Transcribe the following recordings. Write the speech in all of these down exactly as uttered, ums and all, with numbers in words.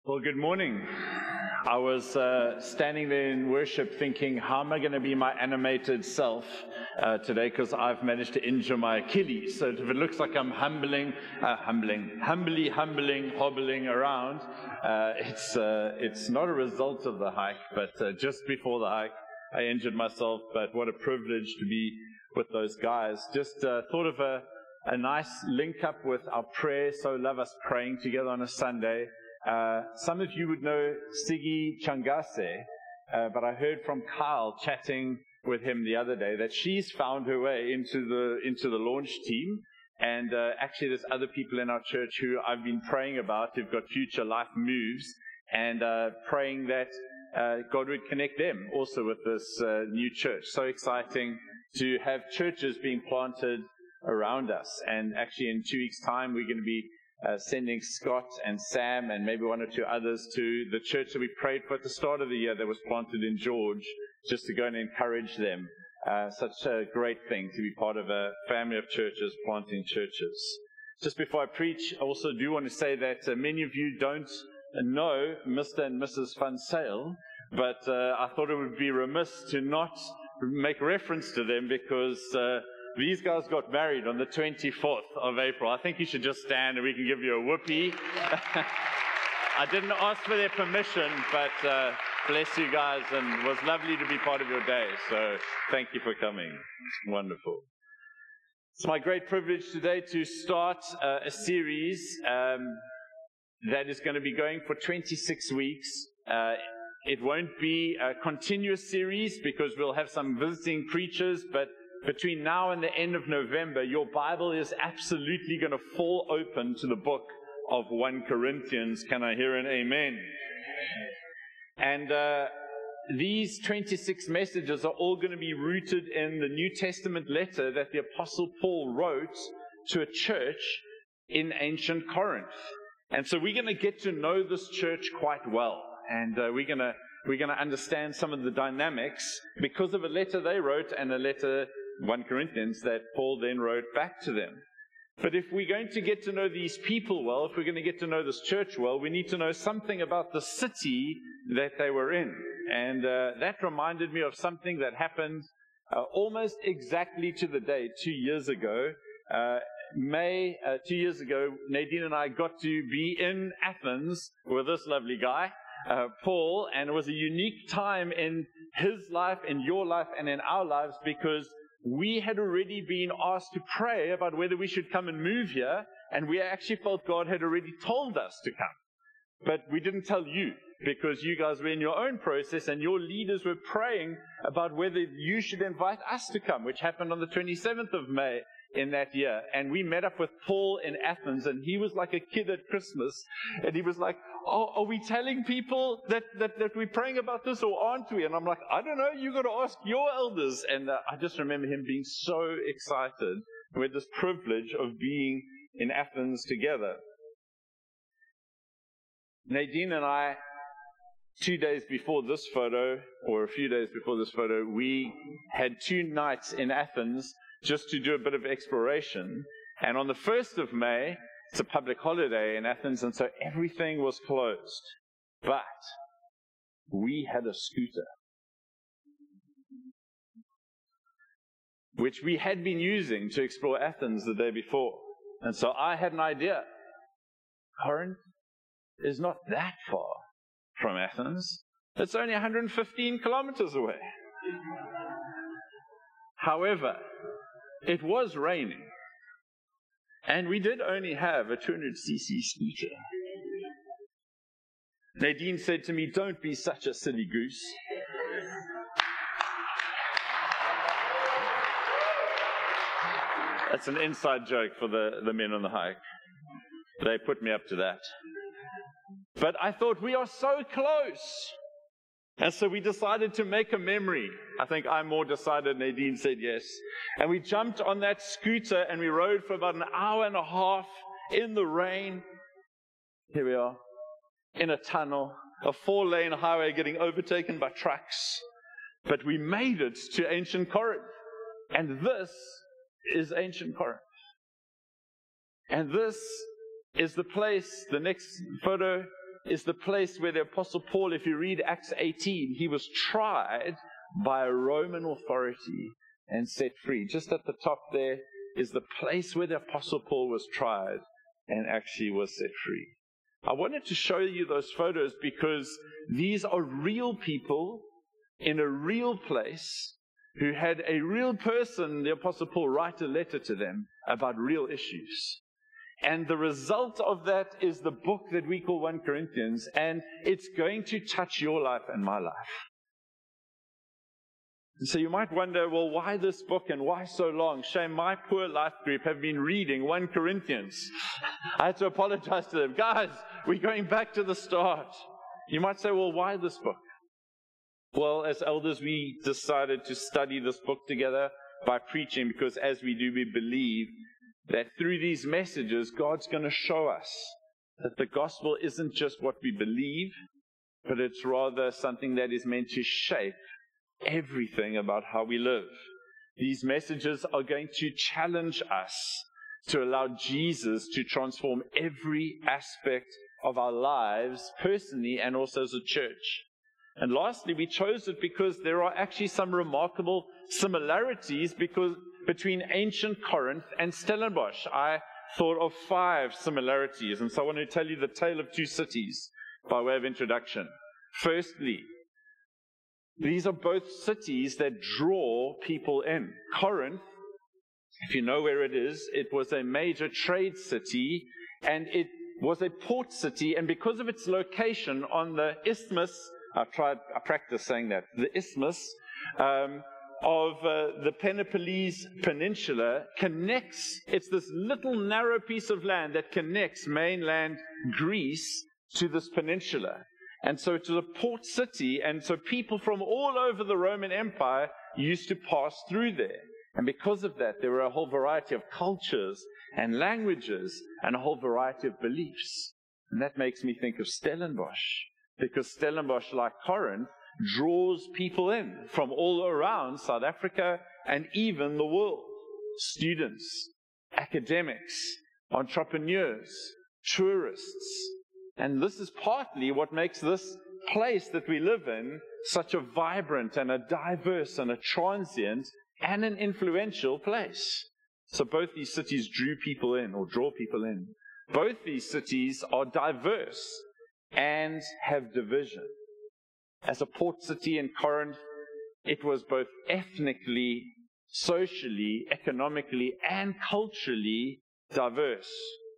Well, good morning. I was uh, standing there in worship thinking, how am I going to be my animated self uh, today? Because I've managed to injure my Achilles. So if it looks like I'm humbling, uh, humbling, humbly, humbling, hobbling around, uh, it's uh, it's not a result of the hike, but uh, just before the hike, I injured myself. But what a privilege to be with those guys. Just uh, thought of a, a nice link up with our prayer. So love us praying together on a Sunday. Uh, some of you would know Sigi Changase, uh, but I heard from Kyle chatting with him the other day that she's found her way into the into the launch team. And uh, actually there's other people in our church who I've been praying about who've got future life moves, and uh, praying that uh, God would connect them also with this uh, new church. So exciting to have churches being planted around us. And actually in two weeks' time we're going to be Uh, sending Scott and Sam and maybe one or two others to the church that we prayed for at the start of the year that was planted in George, just to go and encourage them. Uh, such a great thing to be part of a family of churches planting churches. Just before I preach, I also do want to say that uh, many of you don't know Mister and Missus Van Sale, but uh, I thought it would be remiss to not make reference to them because uh, these guys got married on the twenty-fourth of April. I think you should just stand and we can give you a whoopee. I didn't ask for their permission, but uh, bless you guys, and it was lovely to be part of your day. So thank you for coming. It's wonderful. It's my great privilege today to start uh, a series um, that is going to be going for twenty-six weeks. Uh, it won't be a continuous series because we'll have some visiting preachers, but between now and the end of November, your Bible is absolutely going to fall open to the book of First Corinthians. Can I hear an amen? And uh, these twenty-six messages are all going to be rooted in the New Testament letter that the Apostle Paul wrote to a church in ancient Corinth. And so we're going to get to know this church quite well. And uh, we're going to we're going to understand some of the dynamics because of a letter they wrote and a letter, First Corinthians, that Paul then wrote back to them. But if we're going to get to know these people well, if we're going to get to know this church well, we need to know something about the city that they were in. And uh, that reminded me of something that happened uh, almost exactly to the day, two years ago. Uh, May, uh, two years ago, Nadine and I got to be in Athens with this lovely guy, uh, Paul, and it was a unique time in his life, in your life, and in our lives because we had already been asked to pray about whether we should come and move here, and we actually felt God had already told us to come. But we didn't tell you, because you guys were in your own process, and your leaders were praying about whether you should invite us to come, which happened on the twenty-seventh of May in that year. And we met up with Paul in Athens, and he was like a kid at Christmas, and he was like, oh, are we telling people that, that, that we're praying about this, or aren't we? And I'm like, I don't know, you got to ask your elders. And uh, I just remember him being so excited with this privilege of being in Athens together. Nadine and I, two days before this photo, or a few days before this photo, we had two nights in Athens just to do a bit of exploration. And on the first of May, it's a public holiday in Athens, and so everything was closed. But we had a scooter, which we had been using to explore Athens the day before. And so I had an idea. Corinth is not that far from Athens. It's only one hundred fifteen kilometers away. However, it was raining. And we did only have a two hundred c c scooter. Nadine said to me, don't be such a silly goose. That's an inside joke for the, the men on the hike. They put me up to that. But I thought, we are so close. And so we decided to make a memory. I think I more decided, Nadine said yes. And we jumped on that scooter and we rode for about an hour and a half in the rain. Here we are, in a tunnel, a four-lane highway getting overtaken by trucks. But we made it to ancient Corinth. And this is ancient Corinth. And this is the place, the next photo is the place where the Apostle Paul, if you read Acts eighteen, he was tried by a Roman authority and set free. Just at the top there is the place where the Apostle Paul was tried and actually was set free. I wanted to show you those photos because these are real people in a real place who had a real person, the Apostle Paul, write a letter to them about real issues. And the result of that is the book that we call First Corinthians, and it's going to touch your life and my life. So you might wonder, well, why this book and why so long? Shame, my poor life group have been reading First Corinthians. I had to apologize to them. Guys, we're going back to the start. You might say, well, why this book? Well, as elders, we decided to study this book together by preaching, because as we do, we believe that through these messages, God's going to show us that the gospel isn't just what we believe, but it's rather something that is meant to shape everything about how we live. These messages are going to challenge us to allow Jesus to transform every aspect of our lives, personally and also as a church. And lastly, we chose it because there are actually some remarkable similarities because between ancient Corinth and Stellenbosch. I thought of five similarities, and so I want to tell you the tale of two cities by way of introduction. Firstly, these are both cities that draw people in. Corinth, if you know where it is, it was a major trade city, and it was a port city, and because of its location on the isthmus, I've tried, I practiced saying that, the isthmus um, of uh, the Peloponnese Peninsula connects, it's this little narrow piece of land that connects mainland Greece to this peninsula. And so it was a port city, and so people from all over the Roman Empire used to pass through there. And because of that, there were a whole variety of cultures and languages and a whole variety of beliefs. And that makes me think of Stellenbosch, because Stellenbosch, like Corinth, draws people in from all around South Africa and even the world. Students, academics, entrepreneurs, tourists. And this is partly what makes this place that we live in such a vibrant and a diverse and a transient and an influential place. So both these cities drew people in, or draw people in. Both these cities are diverse and have division. As a port city in Corinth, it was both ethnically, socially, economically, and culturally diverse.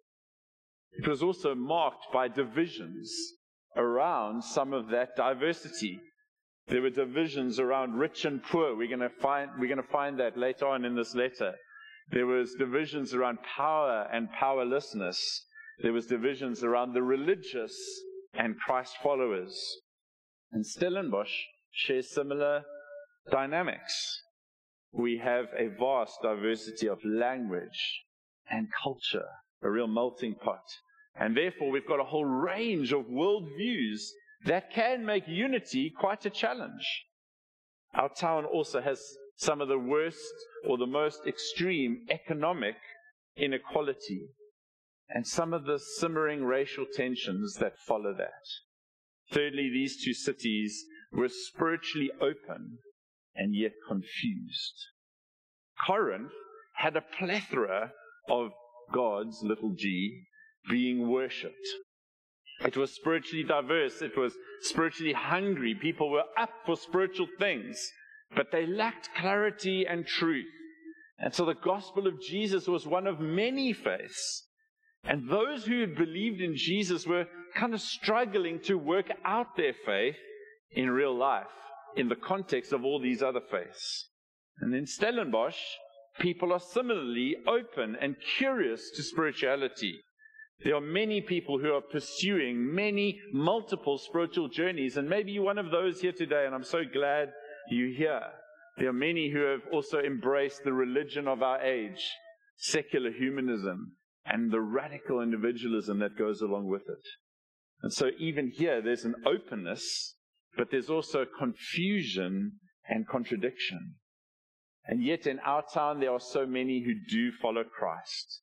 It was also marked by divisions around some of that diversity. There were divisions around rich and poor. We're going to find, we're going to find that later on in this letter. There was divisions around power and powerlessness. There was divisions around the religious and Christ followers. And Stellenbosch shares similar dynamics. We have a vast diversity of language and culture, a real melting pot. And therefore, we've got a whole range of worldviews that can make unity quite a challenge. Our town also has some of the worst or the most extreme economic inequality and some of the simmering racial tensions that follow that. Thirdly, these two cities were spiritually open and yet confused. Corinth had a plethora of gods, little g, being worshipped. It was spiritually diverse. It was spiritually hungry. People were up for spiritual things, but they lacked clarity and truth. And so the gospel of Jesus was one of many faiths. And those who had believed in Jesus were kind of struggling to work out their faith in real life, in the context of all these other faiths. And in Stellenbosch, people are similarly open and curious to spirituality. There are many people who are pursuing many multiple spiritual journeys, and maybe you're one of those here today, and I'm so glad you're here. There are many who have also embraced the religion of our age, secular humanism, and the radical individualism that goes along with it. And so even here, there's an openness, but there's also confusion and contradiction. And yet in our town, there are so many who do follow Christ.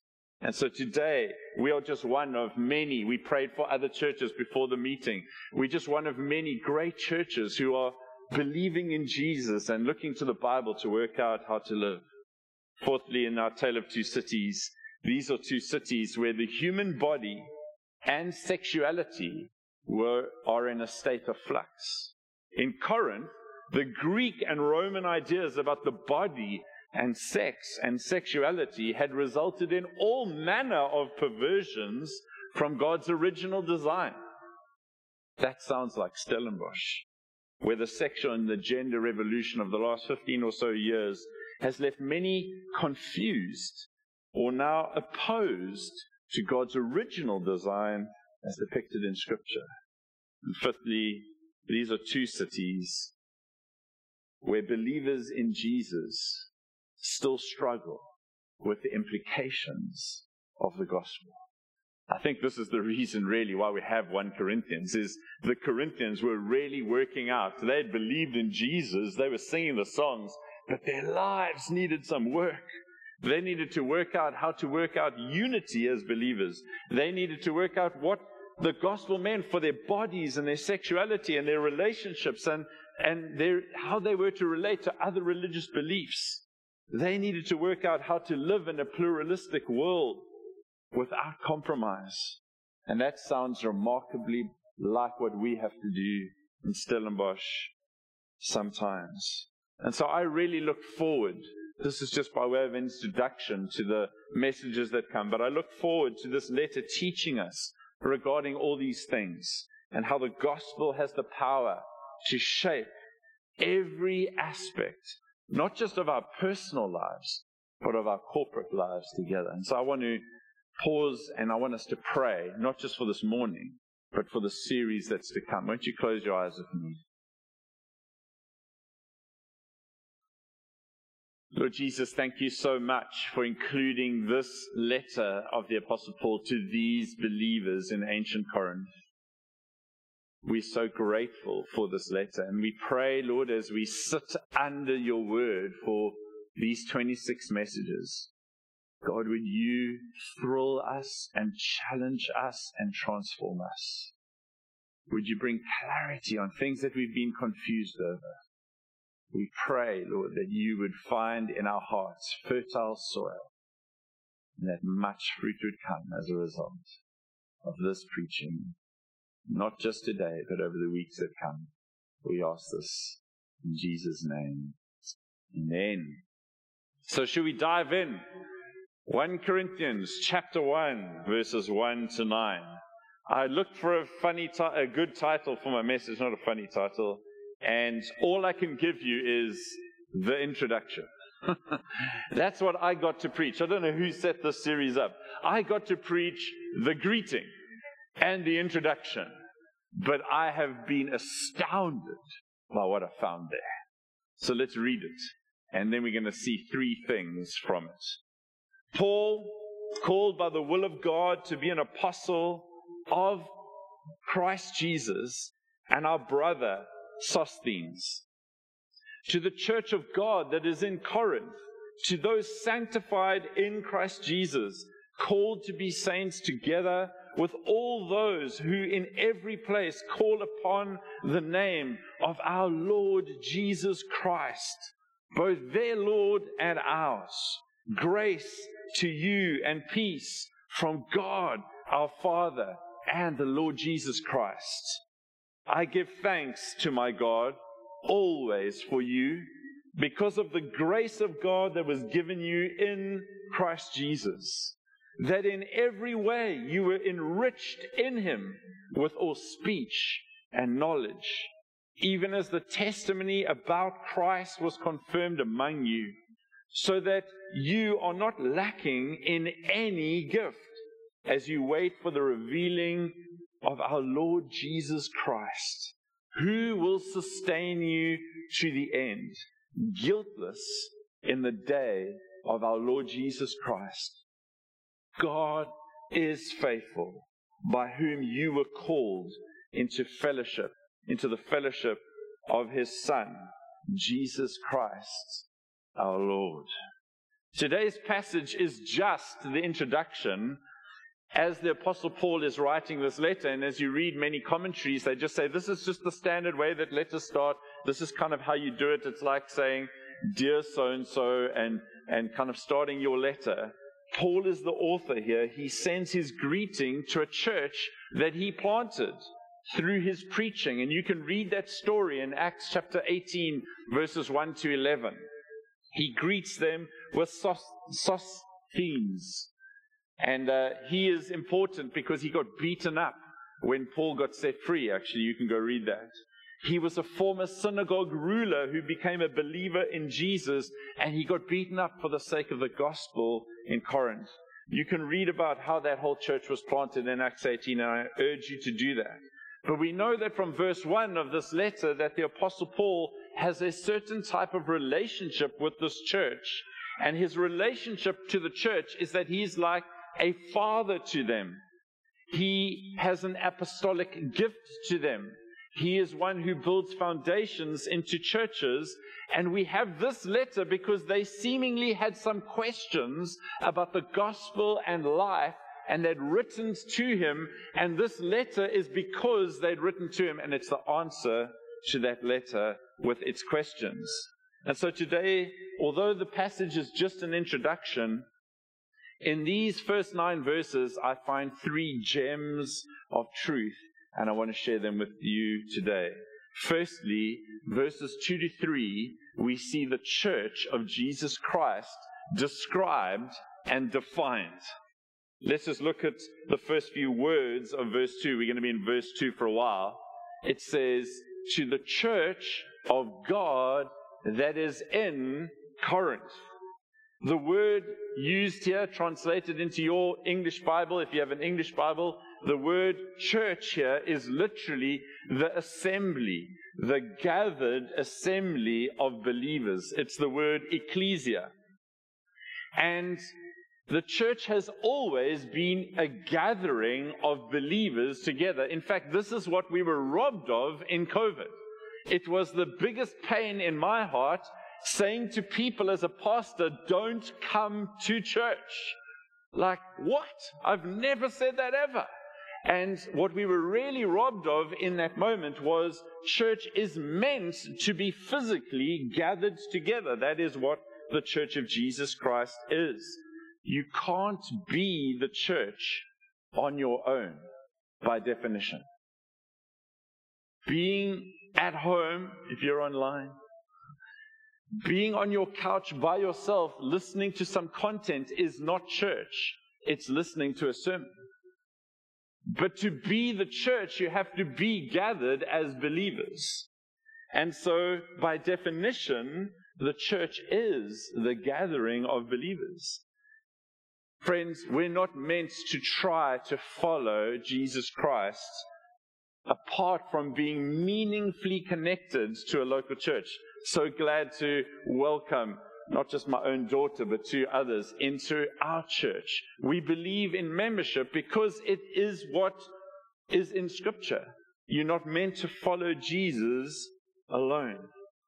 And so today, we are just one of many. We prayed for other churches before the meeting. We're just one of many great churches who are believing in Jesus and looking to the Bible to work out how to live. Fourthly, in our Tale of Two Cities, these are two cities where the human body and sexuality were are in a state of flux. In Corinth, the Greek and Roman ideas about the body and sex and sexuality had resulted in all manner of perversions from God's original design. That sounds like Stellenbosch, where the sexual and the gender revolution of the last fifteen or so years has left many confused or now opposed to God's original design as depicted in Scripture. And fifthly, these are two cities where believers in Jesus still struggle with the implications of the gospel. I think this is the reason really why we have First Corinthians, is the Corinthians were really working out. They had believed in Jesus, they were singing the songs, but their lives needed some work. They needed to work out how to work out unity as believers. They needed to work out what the gospel meant for their bodies and their sexuality and their relationships and, and their, how they were to relate to other religious beliefs. They needed to work out how to live in a pluralistic world without compromise. And that sounds remarkably like what we have to do in Stellenbosch sometimes. And so I really look forward, this is just by way of introduction to the messages that come, but I look forward to this letter teaching us regarding all these things and how the gospel has the power to shape every aspect, not just of our personal lives, but of our corporate lives together. And so I want to pause and I want us to pray, not just for this morning, but for the series that's to come. Won't you close your eyes with me? Lord Jesus, thank you so much for including this letter of the Apostle Paul to these believers in ancient Corinth. We're so grateful for this letter, and we pray, Lord, as we sit under your word for these twenty-six messages, God, would you thrill us and challenge us and transform us? Would you bring clarity on things that we've been confused over? We pray, Lord, that you would find in our hearts fertile soil, and that much fruit would come as a result of this preaching, not just today, but over the weeks that come. We ask this in Jesus' name. Amen. So should we dive in? First Corinthians chapter one, verses one to nine. I looked for a funny, ti- a good title for my message, not a funny title. And all I can give you is the introduction. That's what I got to preach. I don't know who set this series up. I got to preach the greeting and the introduction. But I have been astounded by what I found there. So let's read it. And then we're going to see three things from it. Paul, called by the will of God to be an apostle of Christ Jesus, and our brother Sosthenes, to the church of God that is in Corinth, to those sanctified in Christ Jesus, called to be saints together with all those who in every place call upon the name of our Lord Jesus Christ, both their Lord and ours. Grace to you and peace from God our Father and the Lord Jesus Christ. I give thanks to my God always for you, because of the grace of God that was given you in Christ Jesus, that in every way you were enriched in him with all speech and knowledge, even as the testimony about Christ was confirmed among you, so that you are not lacking in any gift as you wait for the revealing of our Lord Jesus Christ, who will sustain you to the end, guiltless in the day of our Lord Jesus Christ. God is faithful, by whom you were called into fellowship, into the fellowship of his Son, Jesus Christ, our Lord. Today's passage is just the introduction as the Apostle Paul is writing this letter. And as you read many commentaries, they just say, this is just the standard way that letters start. This is kind of how you do it. It's like saying, dear so-and-so, and, and kind of starting your letter. Paul is the author here. He sends his greeting to a church that he planted through his preaching. And you can read that story in Acts chapter eighteen, verses one to eleven. He greets them with Sosthenes. And uh, he is important because he got beaten up when Paul got set free. Actually, you can go read that. He was a former synagogue ruler who became a believer in Jesus, and he got beaten up for the sake of the gospel in Corinth. You can read about how that whole church was planted in Acts eighteen, and I urge you to do that. But we know that from verse one of this letter that the Apostle Paul has a certain type of relationship with this church. And his relationship to the church is that he's like a father to them. He has an apostolic gift to them. He is one who builds foundations into churches. And we have this letter because they seemingly had some questions about the gospel and life, and they'd written to him. And this letter is because they'd written to him, and it's the answer to that letter with its questions. And so today, although the passage is just an introduction, in these first nine verses, I find three gems of truth, and I want to share them with you today. Firstly, verses two to three, we see the church of Jesus Christ described and defined. Let's just look at the first few words of verse two. We're going to be in verse two for a while. It says, to the church of God that is in Corinth. The word used here, translated into your English Bible, if you have an English Bible, the word church here is literally the assembly, the gathered assembly of believers. It's the word ecclesia. And the church has always been a gathering of believers together. In fact, this is what we were robbed of in COVID. It was the biggest pain in my heart, saying to people as a pastor, don't come to church. Like, what? I've never said that ever. And what we were really robbed of in that moment was church is meant to be physically gathered together. That is what the church of Jesus Christ is. You can't be the church on your own, by definition. Being at home, if you're online, being on your couch by yourself, listening to some content is not church. It's listening to a sermon. But to be the church, you have to be gathered as believers. And so, by definition, the church is the gathering of believers. Friends, we're not meant to try to follow Jesus Christ apart from being meaningfully connected to a local church. So glad to welcome not just my own daughter, but two others into our church. We believe in membership because it is what is in Scripture. You're not meant to follow Jesus alone.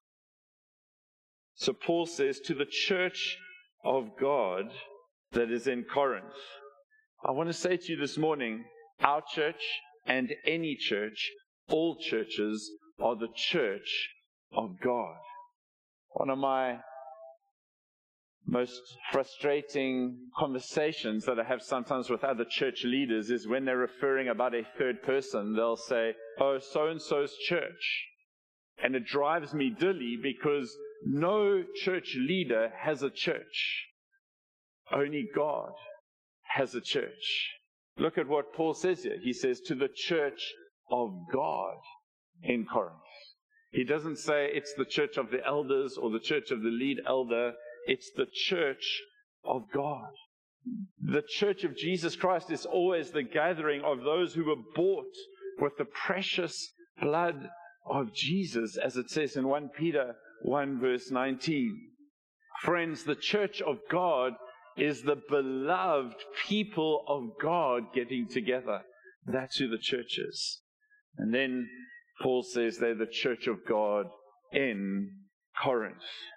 So Paul says, to the church of God that is in Corinth. I want to say to you this morning, our church and any church, all churches are the church of God. One of my most frustrating conversations that I have sometimes with other church leaders is when they're referring about a third person, they'll say, oh, so-and-so's church. And it drives me dilly because no church leader has a church. Only God has a church. Look at what Paul says here. He says, to the church of God in Corinth. He doesn't say it's the church of the elders or the church of the lead elder. It's the church of God. The church of Jesus Christ is always the gathering of those who were bought with the precious blood of Jesus, as it says in First Peter one verse nineteen. Friends, the church of God is the beloved people of God getting together. That's who the church is. And then Paul says they're the church of God in Corinth.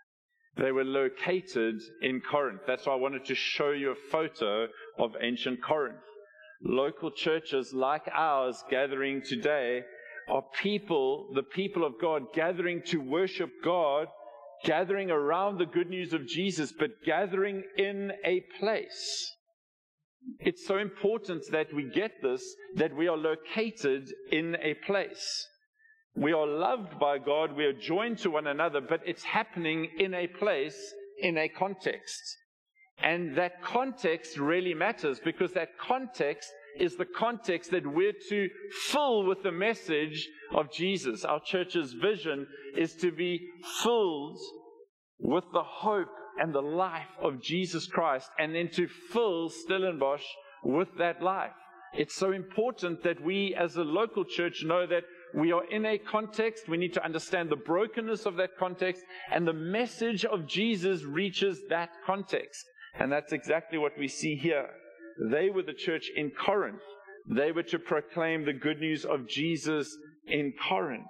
They were located in Corinth. That's why I wanted to show you a photo of ancient Corinth. Local churches like ours gathering today are people, the people of God, gathering to worship God, gathering around the good news of Jesus, but gathering in a place. It's so important that we get this, that we are located in a place. We are loved by God, we are joined to one another, but it's happening in a place, in a context. And that context really matters, because that context is the context that we're to fill with the message of Jesus. Our church's vision is to be filled with the hope and the life of Jesus Christ, and then to fill Stellenbosch with that life. It's so important that we as a local church know that we are in a context. We need to understand the brokenness of that context, and the message of Jesus reaches that context. And that's exactly what we see here. They were the church in Corinth. They were to proclaim the good news of Jesus in Corinth.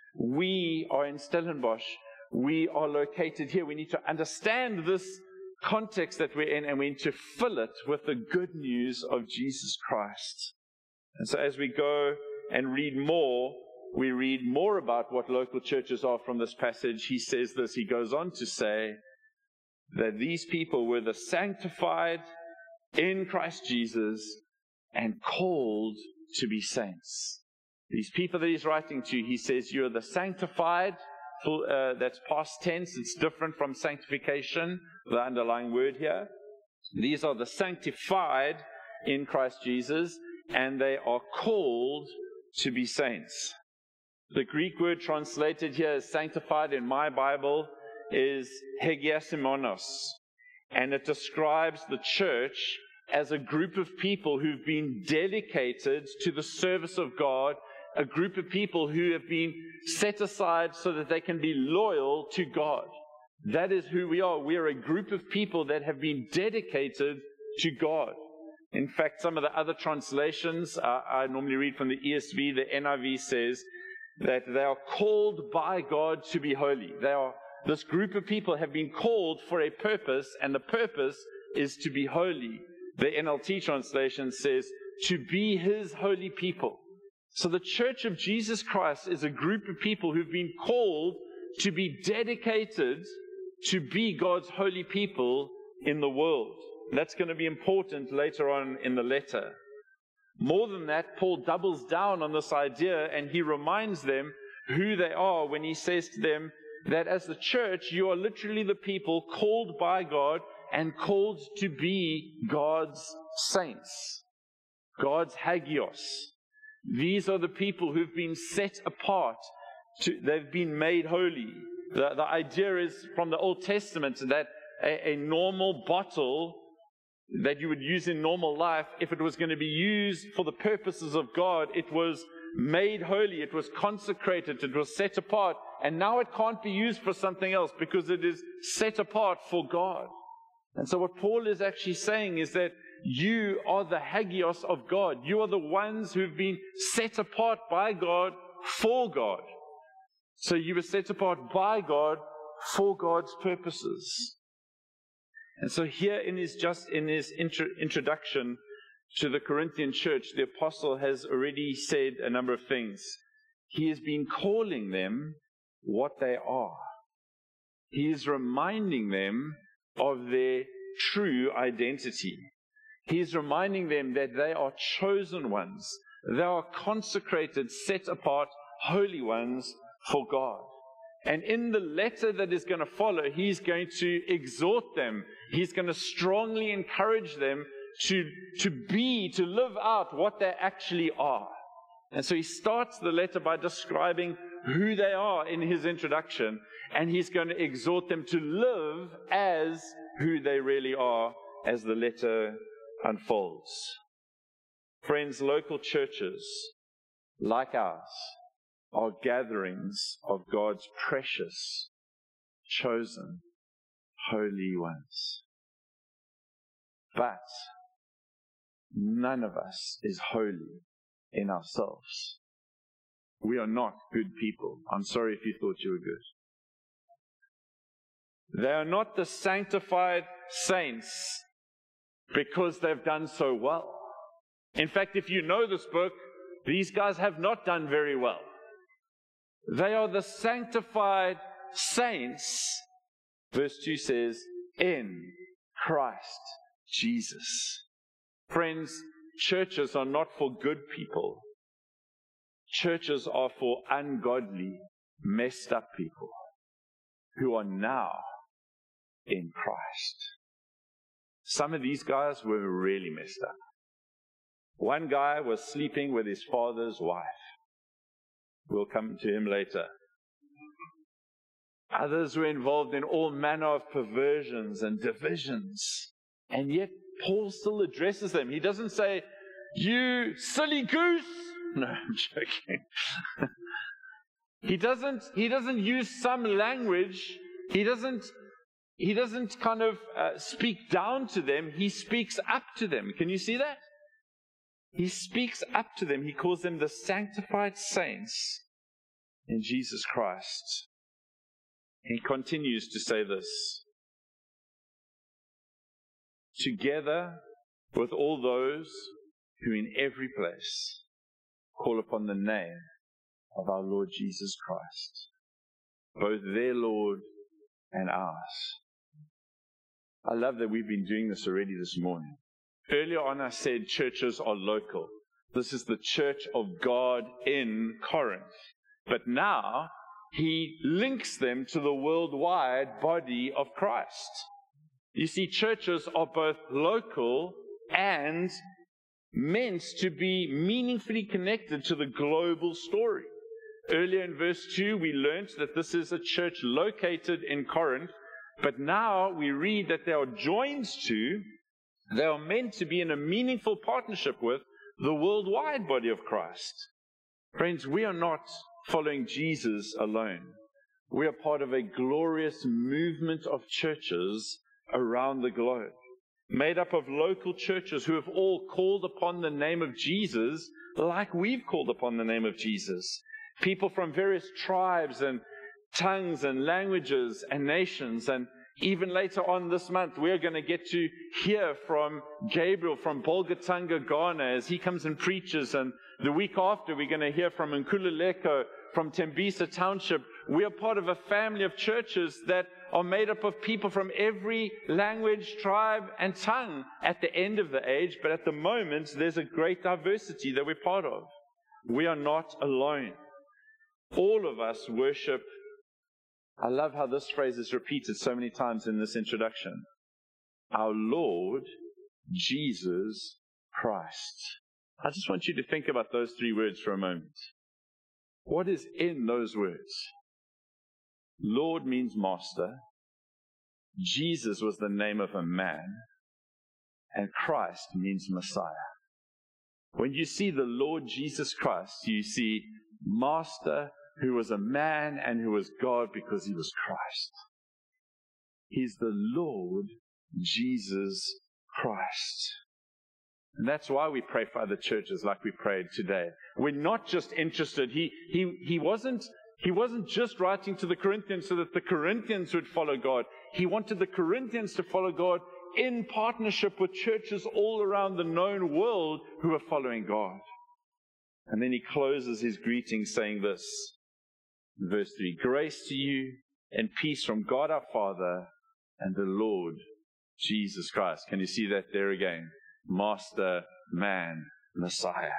We are in Stellenbosch. We are located here. We need to understand this context that we're in, and we need to fill it with the good news of Jesus Christ. And so as we go and read more, we read more about what local churches are from this passage. He says this, he goes on to say that these people were the sanctified in Christ Jesus and called to be saints. These people that he's writing to, he says, you're the sanctified. Uh, that's past tense. It's different from sanctification, the underlying word here. These are the sanctified in Christ Jesus, and they are called to be saints. The Greek word translated here as sanctified in my Bible is hegiasimonos, and it describes the church as a group of people who've been dedicated to the service of God, a group of people who have been set aside so that they can be loyal to God. That is who we are. We are a group of people that have been dedicated to God. In fact, some of the other translations, uh, I normally read from the E S V, the N I V says that they are called by God to be holy. They are, this group of people have been called for a purpose, and the purpose is to be holy. The N L T translation says, to be His holy people. So the Church of Jesus Christ is a group of people who've been called to be dedicated to be God's holy people in the world. And that's going to be important later on in the letter. More than that, Paul doubles down on this idea, and he reminds them who they are when he says to them that as the church, you are literally the people called by God and called to be God's saints, God's hagios. These are the people who've been set apart. To, they've been made holy. The, the idea is from the Old Testament that a, a normal bottle that you would use in normal life, if it was going to be used for the purposes of God, it was made holy, it was consecrated, it was set apart, and now it can't be used for something else because it is set apart for God. And so what Paul is actually saying is that you are the hagios of God. You are the ones who've been set apart by God for God. So you were set apart by God for God's purposes. And so here in his just in his intro, introduction to the Corinthian church, the apostle has already said a number of things. He has been calling them what they are. He is reminding them of their true identity. He is reminding them that they are chosen ones. They are consecrated, set apart, holy ones for God. And in the letter that is going to follow, he's going to exhort them. He's going to strongly encourage them to, to be, to live out what they actually are. And so he starts the letter by describing who they are in his introduction, and he's going to exhort them to live as who they really are as the letter unfolds. Friends, local churches like ours are gatherings of God's precious, chosen, holy ones. But none of us is holy in ourselves. We are not good people. I'm sorry if you thought you were good. They are not the sanctified saints because they've done so well. In fact, if you know this book, these guys have not done very well. They are the sanctified saints, verse two says, in Christ Jesus. Friends, churches are not for good people. Churches are for ungodly, messed up people who are now in Christ. Some of these guys were really messed up. One guy was sleeping with his father's wife. We'll come to him later. Others were involved in all manner of perversions and divisions. And yet Paul still addresses them. He doesn't say, "You silly goose." No, I'm joking. he doesn't, he doesn't use some language. He doesn't, he doesn't kind of uh, speak down to them. He speaks up to them. Can you see that? He speaks up to them. He calls them the sanctified saints in Jesus Christ. He continues to say this. Together with all those who in every place call upon the name of our Lord Jesus Christ, both their Lord and ours. I love that we've been doing this already this morning. Earlier on I said churches are local. This is the church of God in Corinth. But now he links them to the worldwide body of Christ. You see, churches are both local and meant to be meaningfully connected to the global story. Earlier in verse two, we learned that this is a church located in Corinth, but now we read that they are joined to, they are meant to be in a meaningful partnership with the worldwide body of Christ. Friends, we are not following Jesus alone. We are part of a glorious movement of churches around the globe, made up of local churches who have all called upon the name of Jesus like we've called upon the name of Jesus. People from various tribes and tongues and languages and nations. And even later on this month, we're going to get to hear from Gabriel from Bolgatanga, Ghana, as he comes and preaches. And the week after, we're going to hear from Nkululeko from Tembisa Township. We are part of a family of churches that are made up of people from every language, tribe, and tongue at the end of the age. But at the moment, there's a great diversity that we're part of. We are not alone. All of us worship. I love how this phrase is repeated so many times in this introduction. Our Lord Jesus Christ. I just want you to think about those three words for a moment. What is in those words? Lord means master. Jesus was the name of a man. And Christ means Messiah. When you see the Lord Jesus Christ, you see master who was a man and who was God because he was Christ. He's the Lord Jesus Christ. And that's why we pray for other churches like we prayed today. We're not just interested. He, he, he wasn't, he wasn't just writing to the Corinthians so that the Corinthians would follow God. He wanted the Corinthians to follow God in partnership with churches all around the known world who are following God. And then he closes his greeting saying this, verse three, grace to you and peace from God our Father and the Lord Jesus Christ. Can you see that there again? Master, man, Messiah.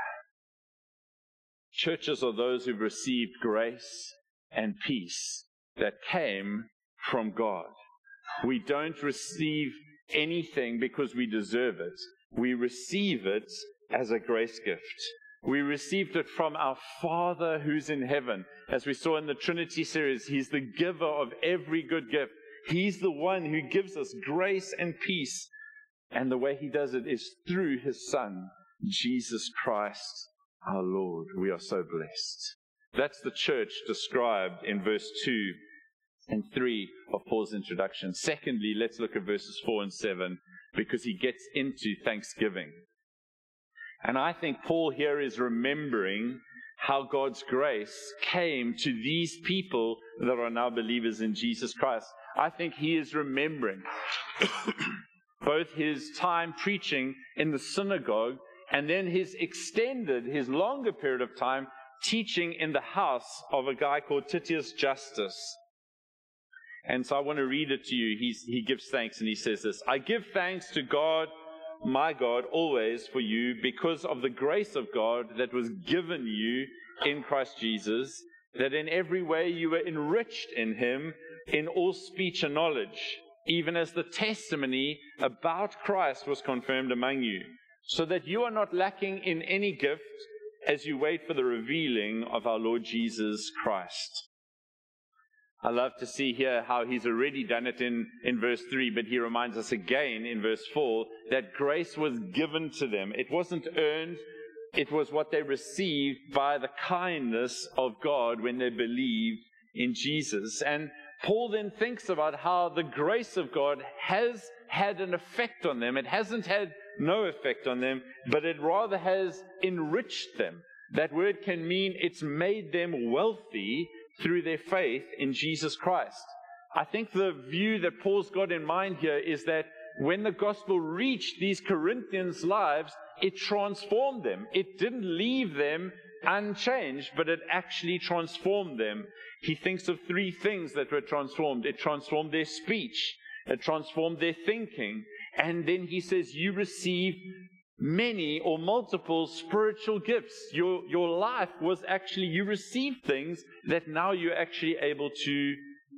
Churches are those who've received grace and peace that came from God. We don't receive anything because we deserve it. We receive it as a grace gift. We received it from our Father who's in heaven. As we saw in the Trinity series, He's the giver of every good gift. He's the one who gives us grace and peace. And the way He does it is through His Son, Jesus Christ, our Lord. We are so blessed. That's the church described in verse two and three of Paul's introduction. Secondly, let's look at verses four and seven, because he gets into thanksgiving. And I think Paul here is remembering how God's grace came to these people that are now believers in Jesus Christ. I think he is remembering both his time preaching in the synagogue and then his extended, his longer period of time teaching in the house of a guy called Titius Justus. And so I want to read it to you. He's, he gives thanks and he says this: I give thanks to God, my God, always for you, because of the grace of God that was given you in Christ Jesus, that in every way you were enriched in him in all speech and knowledge, even as the testimony about Christ was confirmed among you, so that you are not lacking in any gift as you wait for the revealing of our Lord Jesus Christ. I love to see here how he's already done it in, in verse three, but he reminds us again in verse four that grace was given to them. It wasn't earned, it was what they received by the kindness of God when they believed in Jesus. And Paul then thinks about how the grace of God has had an effect on them. It hasn't had no effect on them, but it rather has enriched them. That word can mean it's made them wealthy through their faith in Jesus Christ. I think the view that Paul's got in mind here is that when the gospel reached these Corinthians' lives, it transformed them. It didn't leave them unchanged, but it actually transformed them. He thinks of three things that were transformed. It transformed their speech. It transformed their thinking. And then he says, you receive many or multiple spiritual gifts. Your, your life was actually, you received things that now you're actually able to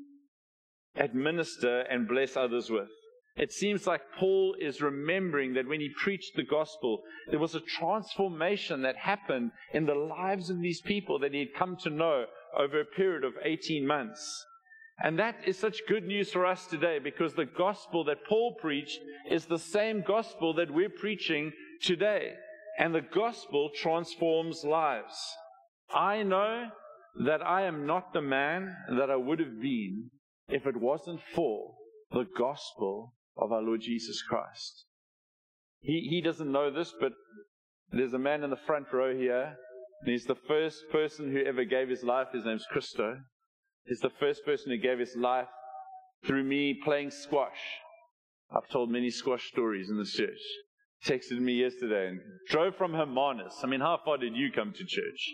administer and bless others with. It seems like Paul is remembering that when he preached the gospel, there was a transformation that happened in the lives of these people that he had come to know over a period of eighteen months. And that is such good news for us today, because the gospel that Paul preached is the same gospel that we're preaching today. And the gospel transforms lives. I know that I am not the man that I would have been if it wasn't for the gospel of our Lord Jesus Christ. He, he doesn't know this, but there's a man in the front row here, and he's the first person who ever gave his life. His name's Christo. He's the first person who gave his life through me playing squash. I've told many squash stories in this church. Texted me yesterday and drove from Hermanus. I mean, how far did you come to church?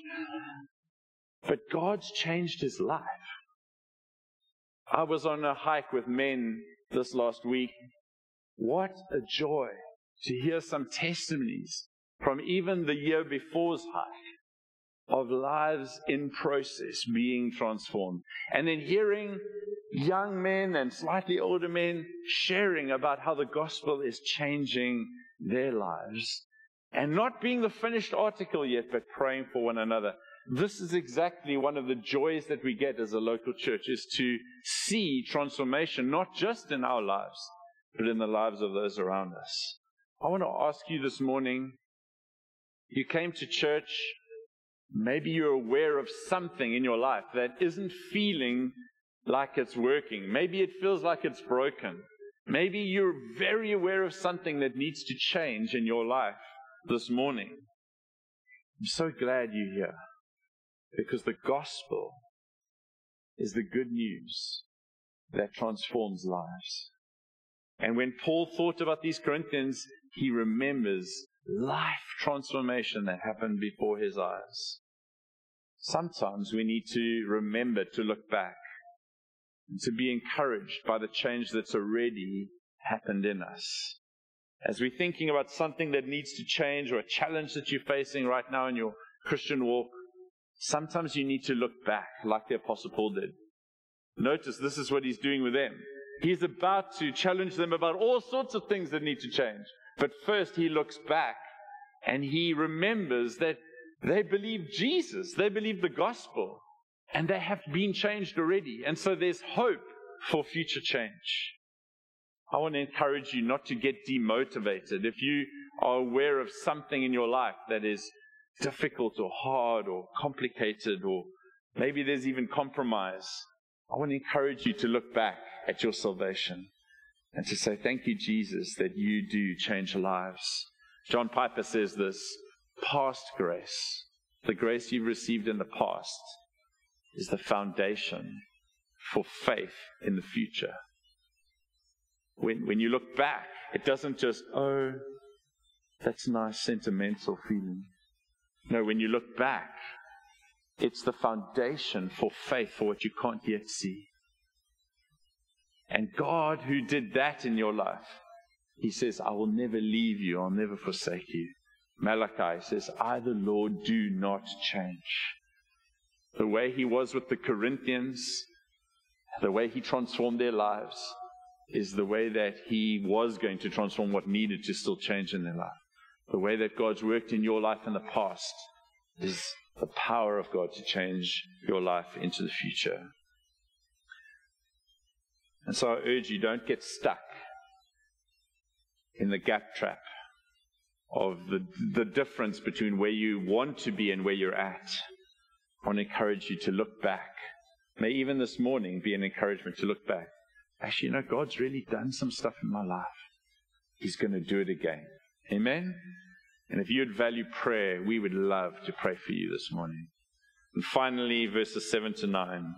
But God's changed his life. I was on a hike with men this last week. What a joy to hear some testimonies from even the year before's hike of lives in process being transformed. And then hearing young men and slightly older men sharing about how the gospel is changing their lives. And not being the finished article yet, but praying for one another. This is exactly one of the joys that we get as a local church, is to see transformation, not just in our lives, but in the lives of those around us. I want to ask you this morning, you came to church, maybe you're aware of something in your life that isn't feeling like it's working. Maybe it feels like it's broken. Maybe you're very aware of something that needs to change in your life this morning. I'm so glad you're here, because the gospel is the good news that transforms lives. And when Paul thought about these Corinthians, he remembers life transformation that happened before his eyes. Sometimes we need to remember to look back and to be encouraged by the change that's already happened in us. As we're thinking about something that needs to change, or a challenge that you're facing right now in your Christian walk, sometimes you need to look back like the Apostle Paul did. Notice this is what he's doing with them. He's about to challenge them about all sorts of things that need to change. But first he looks back and he remembers that they believe Jesus. They believe the gospel. And they have been changed already. And so there's hope for future change. I want to encourage you not to get demotivated. If you are aware of something in your life that is difficult or hard or complicated, or maybe there's even compromise, I want to encourage you to look back at your salvation and to say, thank you, Jesus, that you do change lives. John Piper says this: past grace, the grace you've received in the past, is the foundation for faith in the future. When, when you look back, it doesn't just, oh, that's nice, sentimental feeling. No, when you look back, it's the foundation for faith for what you can't yet see. And God, who did that in your life, He says, I will never leave you, I'll never forsake you. Malachi says, I, the Lord, do not change. The way He was with the Corinthians, the way He transformed their lives, is the way that He was going to transform what needed to still change in their life. The way that God's worked in your life in the past is the power of God to change your life into the future. And so I urge you, don't get stuck in the gap trap of the, the difference between where you want to be and where you're at. I want to encourage you to look back. May even this morning be an encouragement to look back. Actually, you know, God's really done some stuff in my life. He's going to do it again. Amen? And if you'd value prayer, we would love to pray for you this morning. And finally, verses seven to nine.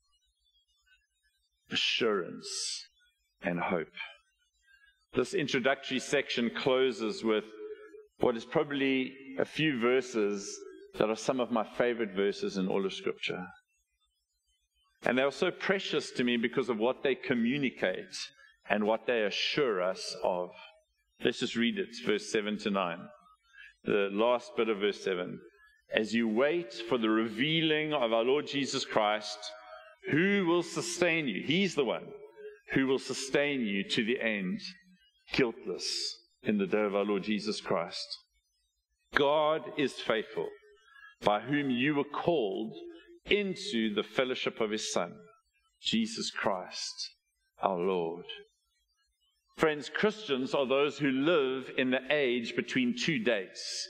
Assurance and hope. This introductory section closes with what is probably a few verses that are some of my favorite verses in all of Scripture. And they are so precious to me because of what they communicate and what they assure us of. Let's just read it, verse seven to nine. The last bit of verse seven. As you wait for the revealing of our Lord Jesus Christ, who will sustain you? He's the one who will sustain you to the end, guiltless in the day of our Lord Jesus Christ. God is faithful, by whom you were called into the fellowship of His Son, Jesus Christ, our Lord. Friends, Christians are those who live in the age between two dates.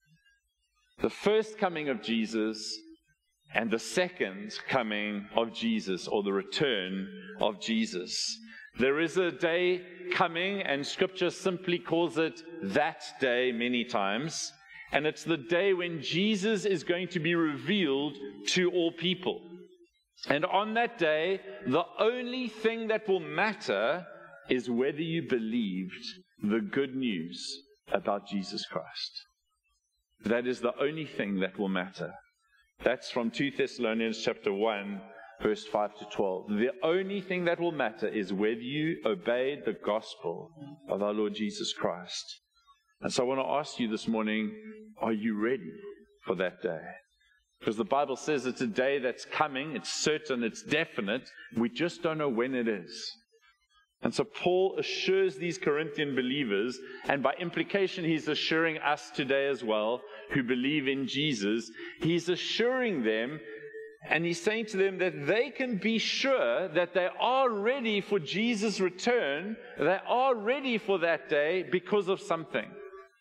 The first coming of Jesus and the second coming of Jesus, or the return of Jesus. There is a day coming, and Scripture simply calls it that day many times. And it's the day when Jesus is going to be revealed to all people. And on that day, the only thing that will matter is whether you believed the good news about Jesus Christ. That is the only thing that will matter. That's from Second Thessalonians chapter one, verse five to twelve. The only thing that will matter is whether you obeyed the gospel of our Lord Jesus Christ. And so I want to ask you this morning, are you ready for that day? Because the Bible says it's a day that's coming, it's certain, it's definite. We just don't know when it is. And so Paul assures these Corinthian believers, and by implication he's assuring us today as well, who believe in Jesus, he's assuring them, and he's saying to them that they can be sure that they are ready for Jesus' return, they are ready for that day because of something.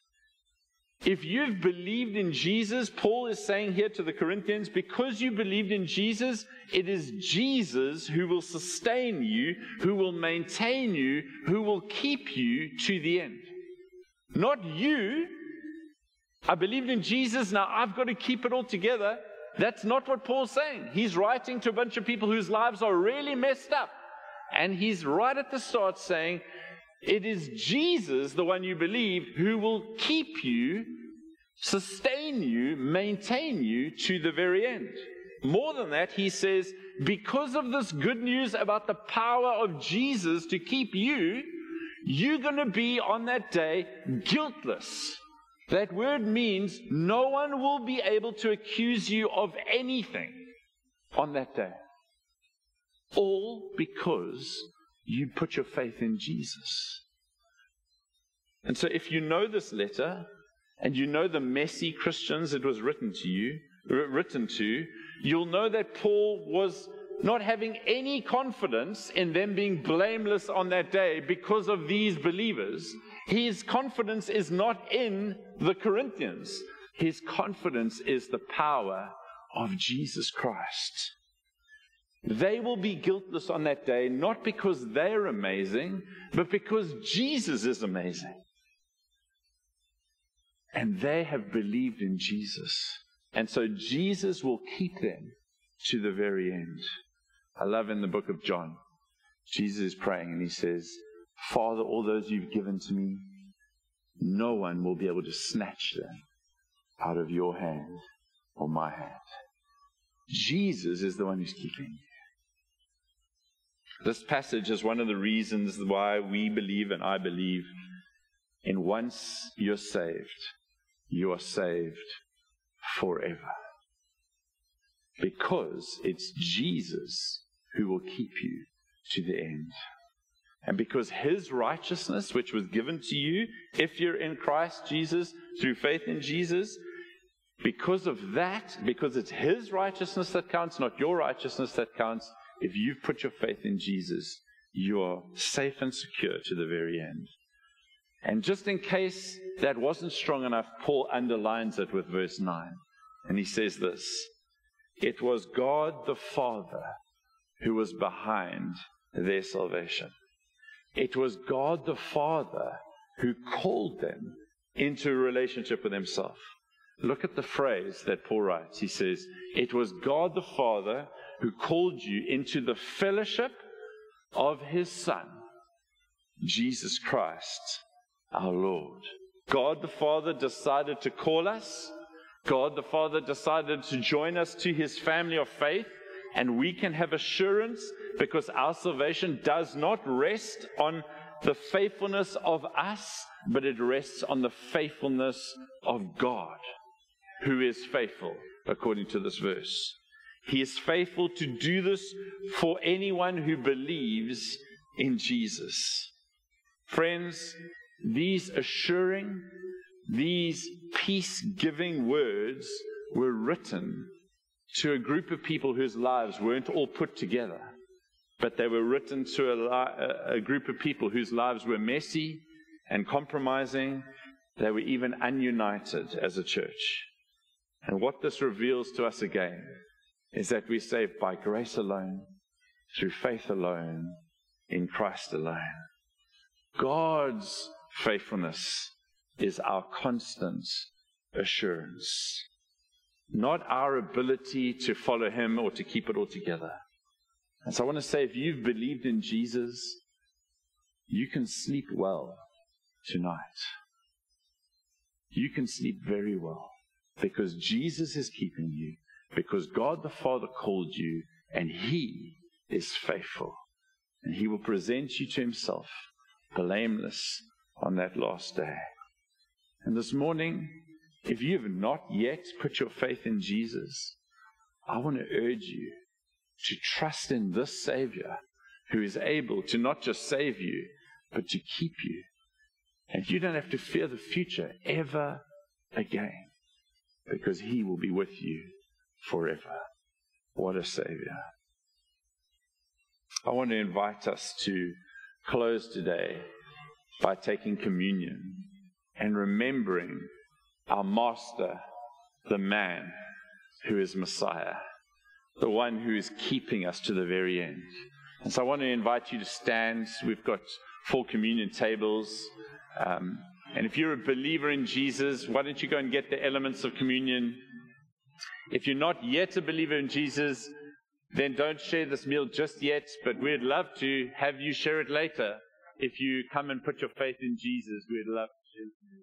If you've believed in Jesus, Paul is saying here to the Corinthians, because you believed in Jesus, it is Jesus who will sustain you, who will maintain you, who will keep you to the end. Not you. I believed in Jesus, now I've got to keep it all together. That's not what Paul's saying. He's writing to a bunch of people whose lives are really messed up. And he's right at the start saying, it is Jesus, the one you believe, who will keep you, sustain you, maintain you to the very end. More than that, he says, because of this good news about the power of Jesus to keep you, you're going to be on that day guiltless. That word means no one will be able to accuse you of anything on that day. All because you put your faith in Jesus. And so if you know this letter, and you know the messy Christians it was written to you, written to, you'll know that Paul was not having any confidence in them being blameless on that day because of these believers. His confidence is not in the Corinthians. His confidence is the power of Jesus Christ. They will be guiltless on that day, not because they're amazing, but because Jesus is amazing. And they have believed in Jesus. And so Jesus will keep them to the very end. I love in the book of John, Jesus is praying and he says, Father, all those you've given to me, no one will be able to snatch them out of your hand or my hand. Jesus is the one who's keeping you. This passage is one of the reasons why we believe, and I believe, in once you're saved, you are saved forever. Because it's Jesus who will keep you to the end. And because His righteousness, which was given to you, if you're in Christ Jesus, through faith in Jesus, because of that, because it's His righteousness that counts, not your righteousness that counts, if you've put your faith in Jesus, you are safe and secure to the very end. And just in case that wasn't strong enough, Paul underlines it with verse nine. And he says this: it was God the Father who was behind their salvation. It was God the Father who called them into a relationship with Himself. Look at the phrase that Paul writes. He says, it was God the Father who called you into the fellowship of His Son, Jesus Christ, our Lord. God the Father decided to call us. God the Father decided to join us to His family of faith. And we can have assurance because our salvation does not rest on the faithfulness of us, but it rests on the faithfulness of God, who is faithful, according to this verse. He is faithful to do this for anyone who believes in Jesus. Friends, these assuring, these peace-giving words were written to a group of people whose lives weren't all put together, but they were written to a, li- a group of people whose lives were messy and compromising. They were even ununited as a church. And what this reveals to us again is that we're saved by grace alone, through faith alone, in Christ alone. God's faithfulness is our constant assurance, not our ability to follow Him or to keep it all together. And so I want to say, if you've believed in Jesus, you can sleep well tonight. You can sleep very well because Jesus is keeping you, because God the Father called you, and He is faithful. And He will present you to Himself, blameless, on that last day. And this morning, if you have not yet put your faith in Jesus, I want to urge you to trust in this Savior who is able to not just save you, but to keep you. And you don't have to fear the future ever again, because He will be with you forever. What a Savior. I want to invite us to close today by taking communion and remembering our Master, the man who is Messiah, the one who is keeping us to the very end. And so I want to invite you to stand. We've got four communion tables. Um, and if you're a believer in Jesus, why don't you go and get the elements of communion? If you're not yet a believer in Jesus, then don't share this meal just yet, but we'd love to have you share it later. If you come and put your faith in Jesus, we'd love to share it.